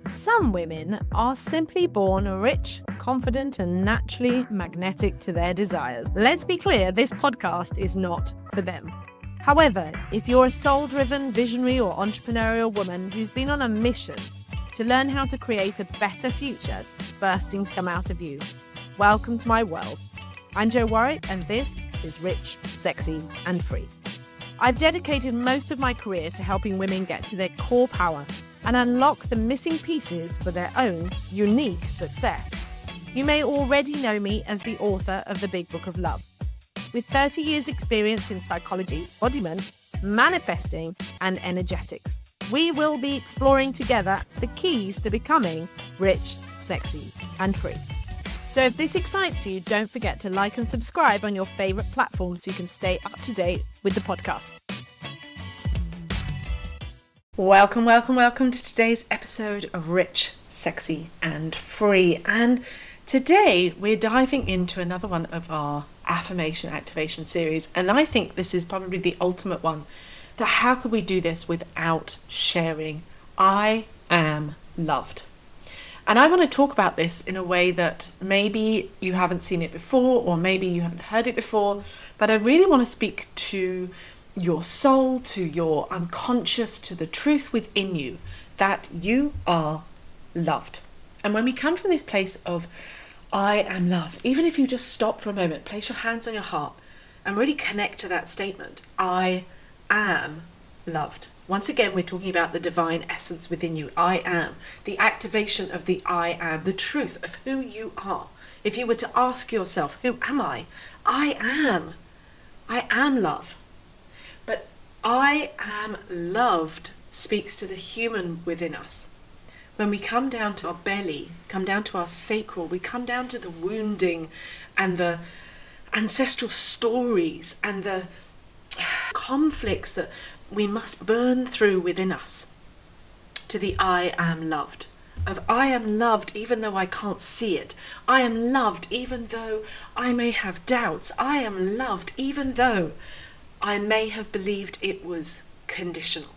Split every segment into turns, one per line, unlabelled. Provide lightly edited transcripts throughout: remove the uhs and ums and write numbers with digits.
Some women are simply born rich, confident, and naturally magnetic to their desires. Let's be clear, this podcast is not for them. However, if you're a soul-driven, visionary, or entrepreneurial woman who's been on a mission to learn how to create a better future bursting to come out of you, welcome to my world. I'm Jo Warwick, and this is Rich, Sexy, and Free. I've dedicated most of my career to helping women get to their core power and unlock the missing pieces for their own unique success. You may already know me as the author of The Big Book of Love. With 30 years experience in psychology, embodiment, manifesting, and energetics, we will be exploring together the keys to becoming rich, sexy, and free. So if this excites you, don't forget to like and subscribe on your favourite platform so you can stay up to date with the podcast. Welcome to today's episode of Rich, Sexy, and Free. And today we're diving into another one of our affirmation activation series. And I think this is probably the ultimate one. That how could we do this without sharing? I am loved. And I want to talk about this in a way that maybe you haven't seen it before, or maybe you haven't heard it before, but I really want to speak to your soul, to your unconscious, to the truth within you, that you are loved. And when we come from this place of, I am loved, even if you just stop for a moment, place your hands on your heart, and really connect to that statement, I am loved. Once again, we're talking about the divine essence within you. I am. The activation of the I am. The truth of who you are. If you were to ask yourself, who am I? I am. I am love. But I am loved speaks to the human within us. When we come down to our belly, come down to our sacral, we come down to the wounding and the ancestral stories and the conflicts that we must burn through within us, to the I am loved. Of I am loved even though I can't see it. I am loved even though I may have doubts. I am loved even though I may have believed it was conditional.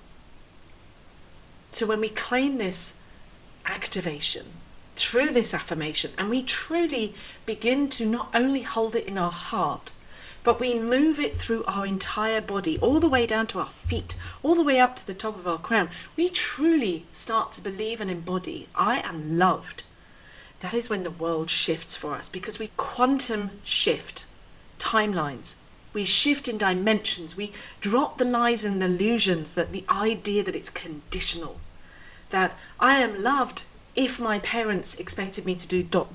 So when we claim this activation through this affirmation, and we truly begin to not only hold it in our heart, but we move it through our entire body, all the way down to our feet, all the way up to the top of our crown. We truly start to believe and embody, I am loved. That is when the world shifts for us, because we quantum shift timelines. We shift in dimensions. We drop the lies and illusions, that the idea that it's conditional. That I am loved if my parents expected me to do ...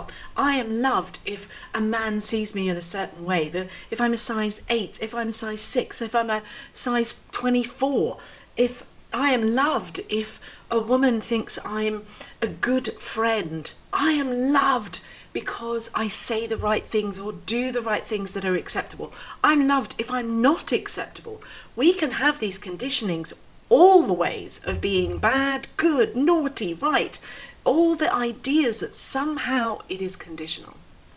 I am loved if a man sees me in a certain way. If I'm a size 8, if I'm a size 6, if I'm a size 24. If I am loved if a woman thinks I'm a good friend. I am loved because I say the right things or do the right things that are acceptable. I'm loved if I'm not acceptable. We can have these conditionings, all the ways of being bad, good, naughty, right, all the ideas that somehow it is conditional.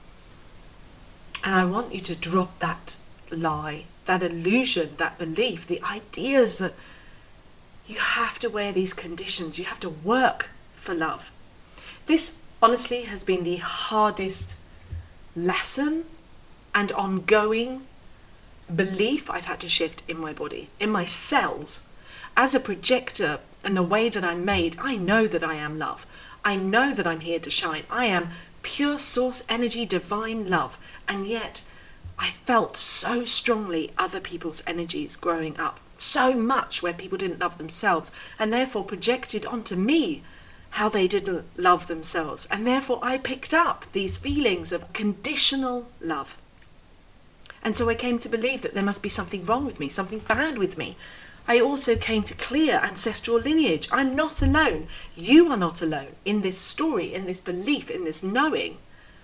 And I want you to drop that lie, that illusion, that belief, the ideas that you have to wear these conditions, you have to work for love. This honestly has been the hardest lesson and ongoing belief I've had to shift in my body, in my cells. As a projector and the way that I'm made, I know that I am love. I know that I'm here to shine. I am pure source energy, divine love. And yet I felt so strongly other people's energies growing up. So much where people didn't love themselves and therefore projected onto me how they didn't love themselves. And therefore I picked up these feelings of conditional love. And so I came to believe that there must be something wrong with me, something bad with me. I also came to clear ancestral lineage. I'm not alone. You are not alone in this story, in this belief, in this knowing.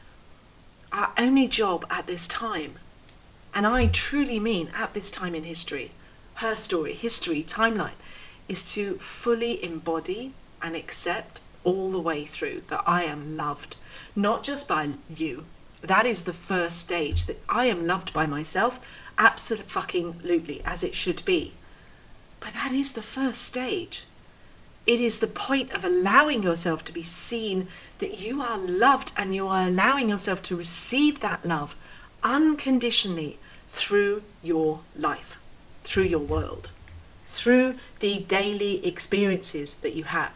Our only job at this time, and I truly mean at this time in history, her story, history, timeline, is to fully embody and accept all the way through that I am loved, not just by you. That is the first stage, that I am loved by myself, absolutely, as it should be. But that is the first stage. It is the point of allowing yourself to be seen that you are loved, and you are allowing yourself to receive that love unconditionally through your life, through your world, through the daily experiences that you have.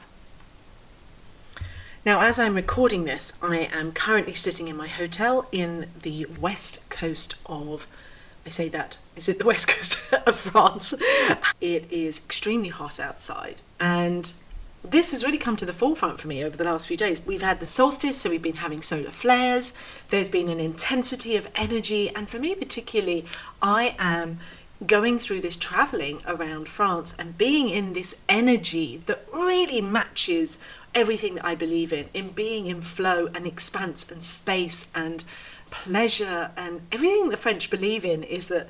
Now, as I'm recording this, I am currently sitting in my hotel in the west coast of, is it the west coast of France? It is extremely hot outside, and this has really come to the forefront for me over the last few days. We've had the solstice, so we've been having solar flares. There's been an intensity of energy, and for me particularly, I am going through this traveling around France and being in this energy that really matches everything that I believe in being in flow and expanse and space and pleasure, and everything the French believe in is that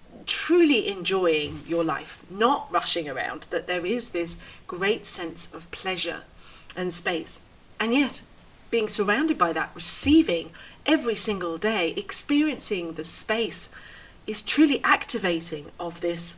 truly enjoying your life, not rushing around, that there is this great sense of pleasure and space, and yet being surrounded by that, receiving every single day, experiencing the space is truly activating of this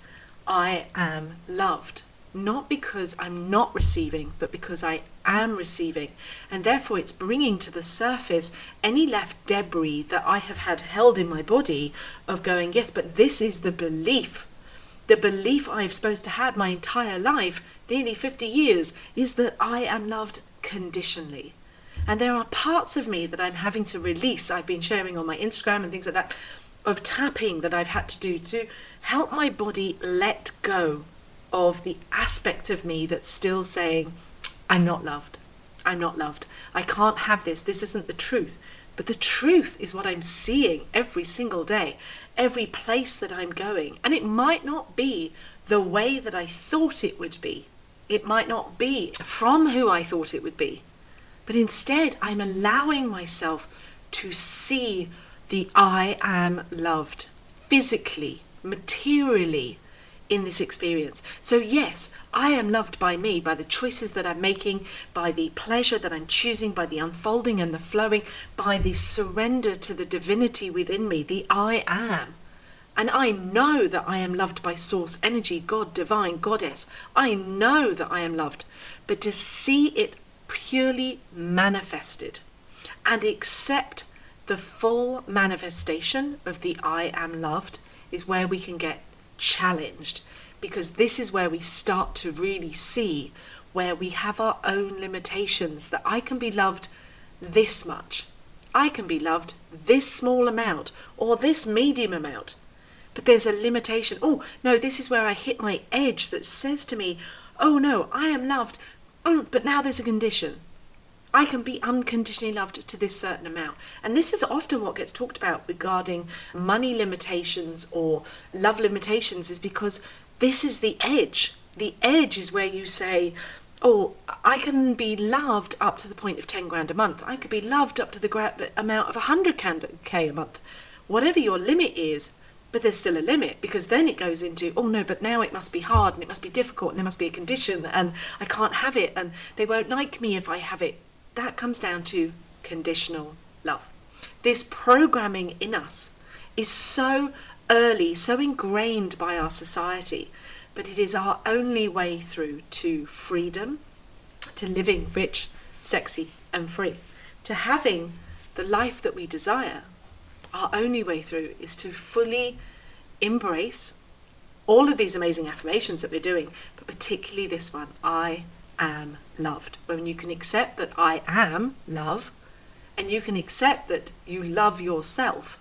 I am loved. Not because I'm not receiving, but because I am receiving. And therefore it's bringing to the surface any left debris that I have had held in my body of going, yes, but this is the belief. The belief I've supposed to have my entire life, nearly 50 years, is that I am loved conditionally. And there are parts of me that I'm having to release. I've been sharing on my Instagram and things like that, of tapping that I've had to do to help my body let go of the aspect of me that's still saying, I'm not loved. I'm not loved. I can't have this. This isn't the truth. But the truth is what I'm seeing every single day, every place that I'm going. And it might not be the way that I thought it would be. It might not be from who I thought it would be. But instead, I'm allowing myself to see the I am loved physically, materially, in this experience. So yes, I am loved by me, by the choices that I'm making, by the pleasure that I'm choosing, by the unfolding and the flowing, by the surrender to the divinity within me, the I am. And I know that I am loved by source energy, God, divine, goddess. I know that I am loved. But to see it purely manifested and accept the full manifestation of the I am loved is where we can get challenged, because this is where we start to really see where we have our own limitations, that I can be loved this much, I can be loved this small amount or this medium amount, but there's a limitation. Oh no, this is where I hit my edge that says to me, oh no, I am loved, but now there's a condition. I can be unconditionally loved to this certain amount. And this is often what gets talked about regarding money limitations or love limitations, is because this is the edge. The edge is where you say, oh, I can be loved up to the point of 10 grand a month. I could be loved up to the amount of 100k a month. Whatever your limit is, but there's still a limit, because then it goes into, oh no, but now it must be hard and it must be difficult and there must be a condition and I can't have it and they won't like me if I have it. That comes down to conditional love. This programming in us is so early, so ingrained by our society, but it is our only way through to freedom, to living rich, sexy and free, to having the life that we desire. Our only way through is to fully embrace all of these amazing affirmations that we're doing, but particularly this one, I am loved. When you can accept that I am love, and you can accept that you love yourself,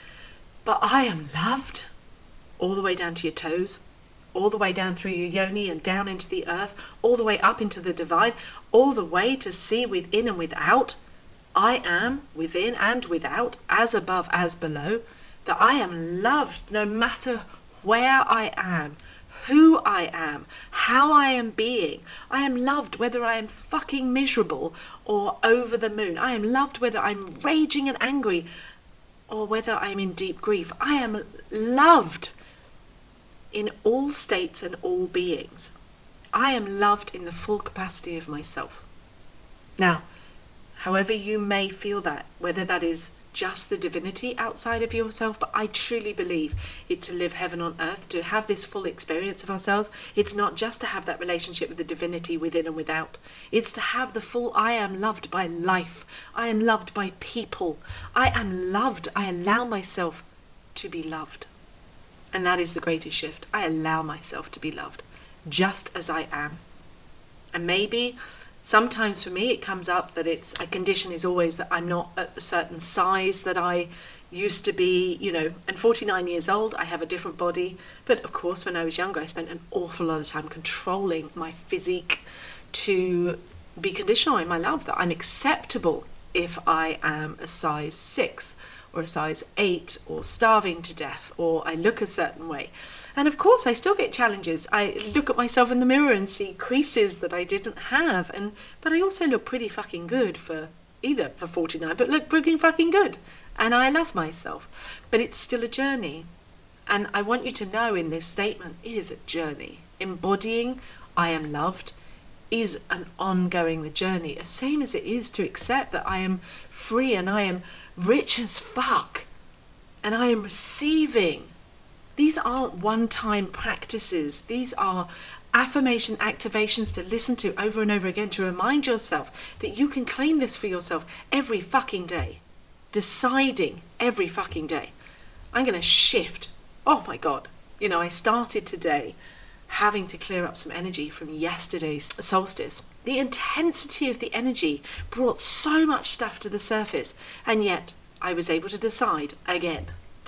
but I am loved all the way down to your toes, all the way down through your yoni and down into the earth, all the way up into the divine, all the way to see within and without. I am within and without, as above as below, that I am loved no matter where I am, who I am, how I am being. I am loved whether I am fucking miserable or over the moon. I am loved whether I'm raging and angry or whether I'm in deep grief. I am loved in all states and all beings. I am loved in the full capacity of myself. Now, however you may feel that, whether that is just the divinity outside of yourself, but I truly believe it to live heaven on earth, to have this full experience of ourselves. It's not just to have that relationship with the divinity within and without. It's to have the full, I am loved by life. I am loved by people. I am loved. I allow myself to be loved. And that is the greatest shift. I allow myself to be loved just as I am. And maybe sometimes for me it comes up that it's a condition is always that I'm not at a certain size that I used to be, you know. I'm 49 years old, I have a different body. But of course, when I was younger, I spent an awful lot of time controlling my physique to be conditional in my love, that I'm acceptable if I am a size 6 or a size 8 or starving to death or I look a certain way. And of course, I still get challenges. I look at myself in the mirror and see creases that I didn't have. But I also look pretty fucking good for 49, but look pretty fucking good. And I love myself. But it's still a journey. And I want you to know in this statement, it is a journey. Embodying I am loved is an ongoing journey. The same as it is to accept that I am free and I am rich as fuck. And I am receiving. These aren't one-time practices. These are affirmation activations to listen to over and over again to remind yourself that you can claim this for yourself every fucking day. Deciding every fucking day. I'm going to shift. Oh my God. You know, I started today having to clear up some energy from yesterday's solstice. The intensity of the energy brought so much stuff to the surface. And yet I was able to decide again,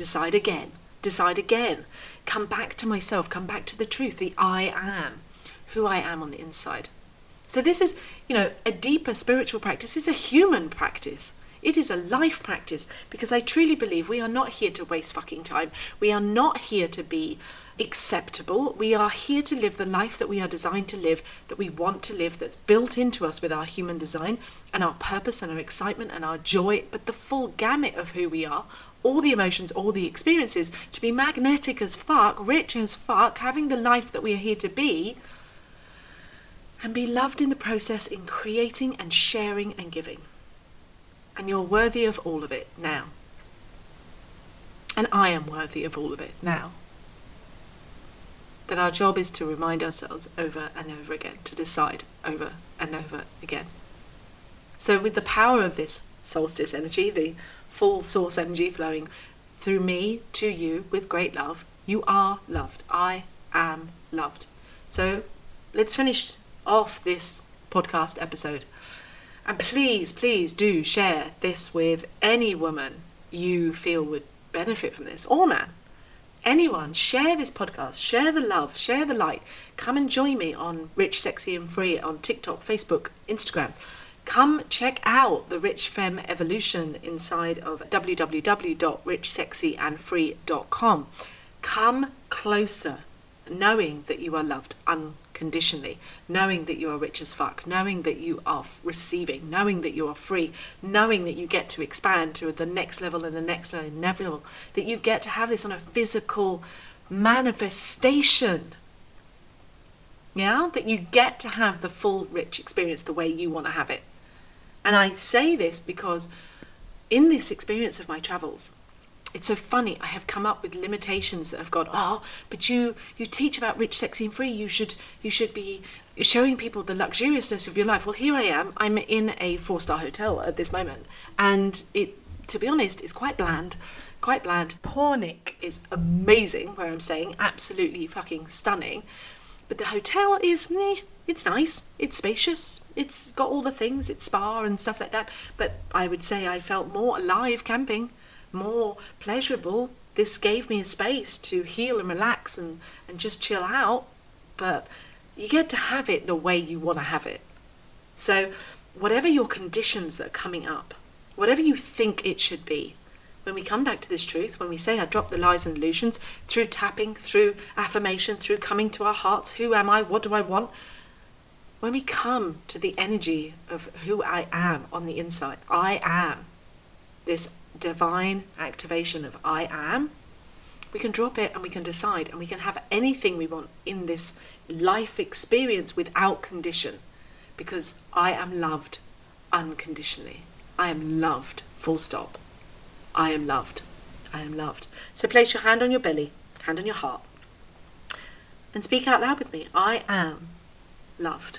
come back to myself, come back to the truth, the I am, who I am on the inside. So this is, you know, a deeper spiritual practice. It's a human practice. It is a life practice, because I truly believe we are not here to waste fucking time. We are not here to be acceptable. We are here to live the life that we are designed to live, that we want to live, that's built into us with our human design and our purpose and our excitement and our joy, but the full gamut of who we are, all the emotions, all the experiences, to be magnetic as fuck, rich as fuck, having the life that we are here to be, and be loved in the process, in creating and sharing and giving. And you're worthy of all of it now. And I am worthy of all of it now. That our job is to remind ourselves over and over again, to decide over and over again. So with the power of this solstice energy, the full source energy flowing through me to you with great love, you are loved. I am loved. So let's finish off this podcast episode. And please, please do share this with any woman you feel would benefit from this, or man. Anyone, share this podcast, share the love, share the light. Come and join me on Rich, Sexy and Free on TikTok, Facebook, Instagram. Come check out the Rich Femme Evolution inside of www.richsexyandfree.com. Come closer, knowing that you are loved unconditionally, knowing that you are rich as fuck, knowing that you are receiving, knowing that you are free, knowing that you get to expand to the next level and the next level, that you get to have this on a physical manifestation. Yeah, that you get to have the full rich experience the way you want to have it. And I say this because in this experience of my travels, it's so funny, I have come up with limitations that have gone, oh, but you teach about rich, sexy and free, you should be showing people the luxuriousness of your life. Well, here I am, I'm in a 4-star hotel at this moment, and it, to be honest, is quite bland. Pornic is amazing where I'm staying, absolutely fucking stunning. But the hotel is, it's nice, it's spacious, it's got all the things, it's spa and stuff like that. But I would say I felt more alive camping, more pleasurable. This gave me a space to heal and relax and just chill out. But you get to have it the way you want to have it. So whatever your conditions that are coming up, whatever you think it should be, when we come back to this truth, when we say I drop the lies and illusions, through tapping, through affirmation, through coming to our hearts, who am I, what do I want? When we come to the energy of who I am on the inside, I am, this divine activation of I am, we can drop it and we can decide and we can have anything we want in this life experience without condition, because I am loved unconditionally. I am loved, full stop. I am loved. I am loved. So place your hand on your belly, hand on your heart, and speak out loud with me. I am loved.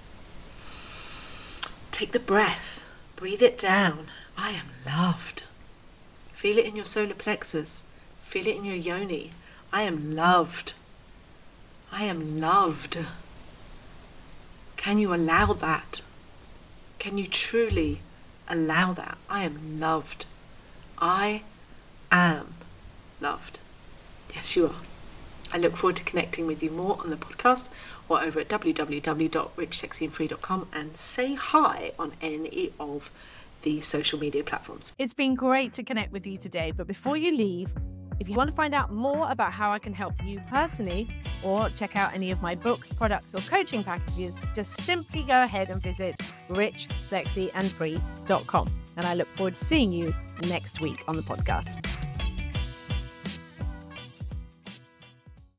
Take the breath. Breathe it down. I am loved. Feel it in your solar plexus. Feel it in your yoni. I am loved. I am loved. Can you allow that? Can you truly allow that? I am loved. I am loved. Yes, you are. I look forward to connecting with you more on the podcast or over at www.richsexyandfree.com and say hi on any of the social media platforms.
It's been great to connect with you today, but before you leave, if you want to find out more about how I can help you personally or check out any of my books, products, or coaching packages, just simply go ahead and visit richsexyandfree.com. And I look forward to seeing you next week on the podcast.